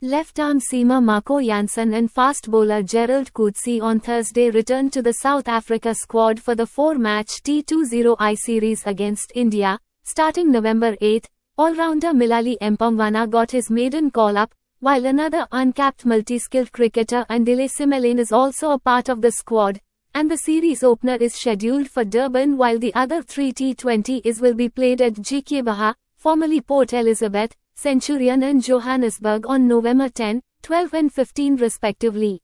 Left-arm seamer Marco Jansen and fast bowler Gerald Coetzee on Thursday returned to the South Africa squad for the 4-match T20I series against India, starting November 8. All-rounder Milali Mpumwana got his maiden call-up, while another uncapped multi-skilled cricketer Andile Simelane is also a part of the squad, and the series opener is scheduled for Durban while the other 3 T20s will be played at GQuibaha, formerly Port Elizabeth, Centurion and Johannesburg on November 10, 12 and 15 respectively.